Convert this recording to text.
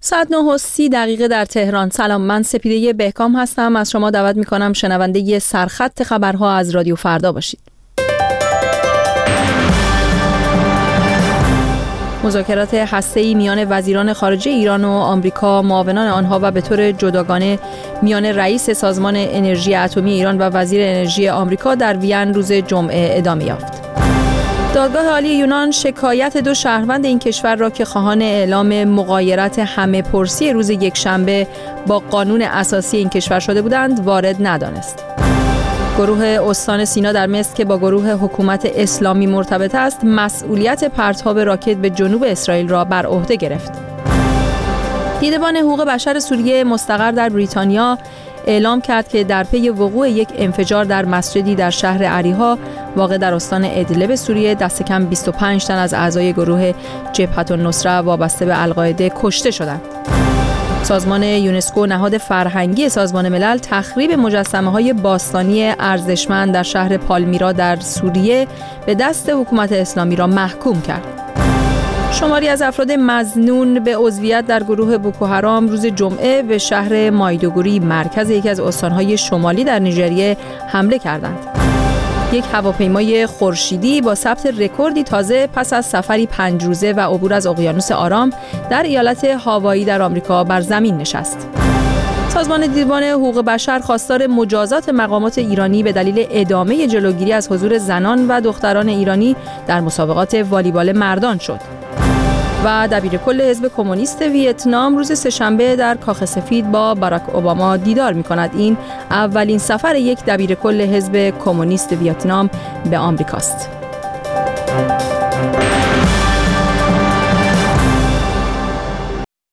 ساعت 9:30 در تهران. سلام، من سپیده بهکام هستم. از شما دعوت می‌کنم شنونده سرخط خبرها از رادیو فردا باشید. مذاکرات هسته‌ای میان وزیران خارجه ایران و آمریکا، معاونان آنها و به طور جداگانه میان رئیس سازمان انرژی اتمی ایران و وزیر انرژی آمریکا در وین روز جمعه ادامه یافت. دادگاه عالی یونان شکایت 2 شهروند این کشور را که خواهان اعلام مغایرت همه پرسی روز یکشنبه با قانون اساسی این کشور شده بودند وارد ندانست. گروه استان سینا در مصر که با گروه حکومت اسلامی مرتبط است، مسئولیت پرتاب راکت به جنوب اسرائیل را بر عهده گرفت. دیدبان حقوق بشر سوریه مستقر در بریتانیا اعلام کرد که در پی وقوع یک انفجار در مسجدی در شهر عریها واقع در استان ادلب سوریه دست کم 25 تن از اعضای گروه جبهة النصره وابسته به القاعده کشته شدند. سازمان یونسکو، نهاد فرهنگی سازمان ملل، تخریب مجسمه‌های باستانی ارزشمند در شهر پالمیرا در سوریه به دست حکومت اسلامی را محکوم کرد. شماری از افراد مظنون به عضویت در گروه بوکوحرام روز جمعه به شهر مایدوگوری، مرکز یکی از استان‌های شمالی در نیجریه، حمله کردند. یک هواپیمای خورشیدی با ثبت رکوردی تازه پس از سفری 5 روزه و عبور از اقیانوس آرام در ایالت هاوایی در آمریکا بر زمین نشست. سازمان دیدبان حقوق بشر خواستار مجازات مقامات ایرانی به دلیل ادامه جلوگیری از حضور زنان و دختران ایرانی در مسابقات والیبال مردان شد. و دبیرکل حزب کمونیست ویتنام روز سه‌شنبه در کاخ سفید با باراک اوباما دیدار می‌کند. این اولین سفر یک دبیرکل حزب کمونیست ویتنام به آمریکاست.